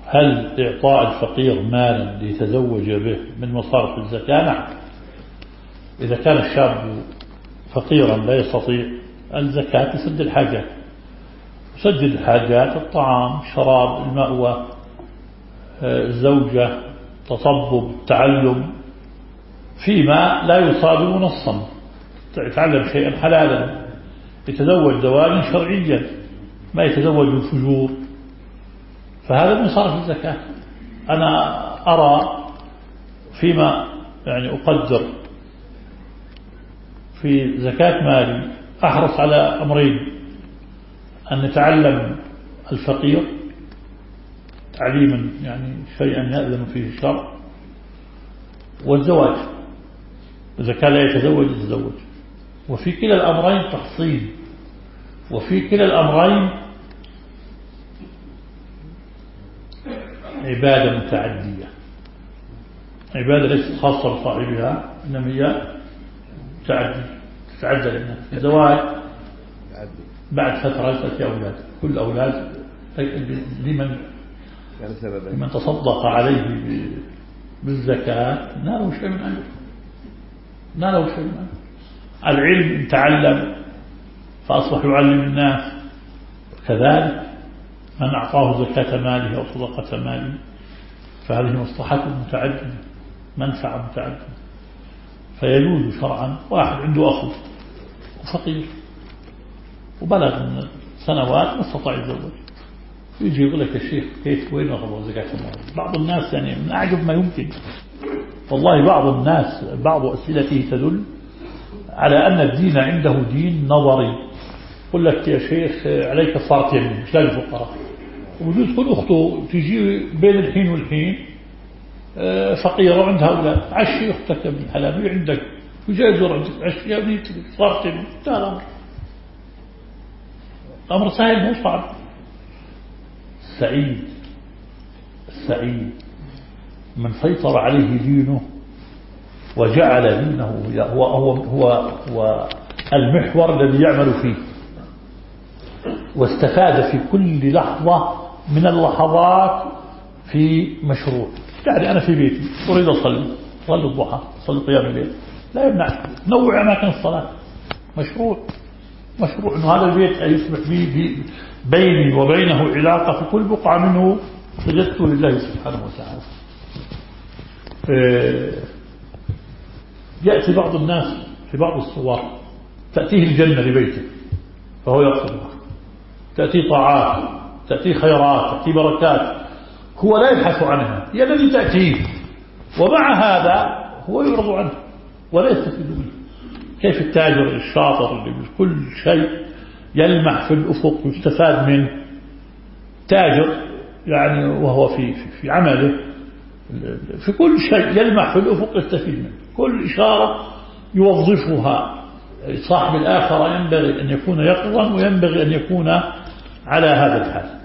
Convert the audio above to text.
هل إعطاء الفقير مالا ليتزوج به من مصارف الزكاة؟ نعم. إذا كان الشاب فقيرا لا يستطيع الزكاة تسد الحاجات، تسدد الحاجات: الطعام، الشراب، المأوى، الزوجة، تطبب، التعلم، فيما لا يصادم نصا، يتعلم شيئا حلالا، يتزوج زواجا شرعيا، ما يتزوج الفجور، فهذا من صرف الزكاة. أنا أرى فيما يعني أقدر في زكاة مالي أحرص على أمرين: أن نتعلم الفقير تعليما يعني شيئا يأذن فيه الشرع، والزواج إذا كان لا يتزوج يتزوج. وفي كلا الأمرين تحصيل، وفي كلا الأمرين عبادة متعدية، عبادة ليست خاصة بصاحبها إنما هي تتعدى للناس. الزواج بعد فترة تأتي أولاد، كل أولاد لمن تصدق عليه بالزكاة ناله شيء من أجل، ناله شيء من أجل. العلم تعلم فأصبح يعلم الناس، كذلك من أعطاه زكاة ماله أو صدقة ماله فهذه مصلحة متعددة، منفعة متعددة. فيجوز شرعا واحد عنده أخو فقير وبلغ من السنوات ما استطاع يتزوج، يجي يقول لك: يا شيخ كيف وين أخذ زكاة المال؟ بعض الناس يعني من أعجب ما يمكن، والله بعض الناس بعض أسئلته تدل على أن الدين عنده دين نظري. يقول لك: يا شيخ عليك صارت يمين مش لاقي فقراء، وبجوز تكون أخته تجي بين الحين والحين فقيرة وعندها أولاد، عشي أختك ابن الحلال عندك وجايزور عندك عشي يا ابني صارت يمين. لا، الأمر سهل مو صعب. السعيد من سيطر عليه دينه وجعل دينه هو المحور الذي يعمل فيه، واستفاد في كل لحظة من اللحظات في مشروع. يعني أنا في بيتي أريد أصلي الضحى، أصلي قيام الليل، لا يمنع نوع أماكن الصلاة، مشروع أنه هذا البيت يصبح به بيني وبينه علاقة، في كل بقعة منه سجدت لله سبحانه وتعالى. يأتي بعض الناس في بعض الصور تأتيه الجنة لبيته فهو يقصدها، تأتي طاعات، تأتي خيرات، تأتي بركات، هو لا يبحث عنها، هي الذي تأتيه، ومع هذا هو يعرض عنه ولا يستفيد منه. كيف التاجر الشاطر اللي بكل شيء يلمح في الأفق يستفاد منه، تاجر يعني وهو في عمله في كل شيء يلمح في الأفق يستفيد منه، كل إشارة يوظفها. صاحب الآخرة ينبغي أن يكون يقظا وينبغي أن يكون على هذا الحال.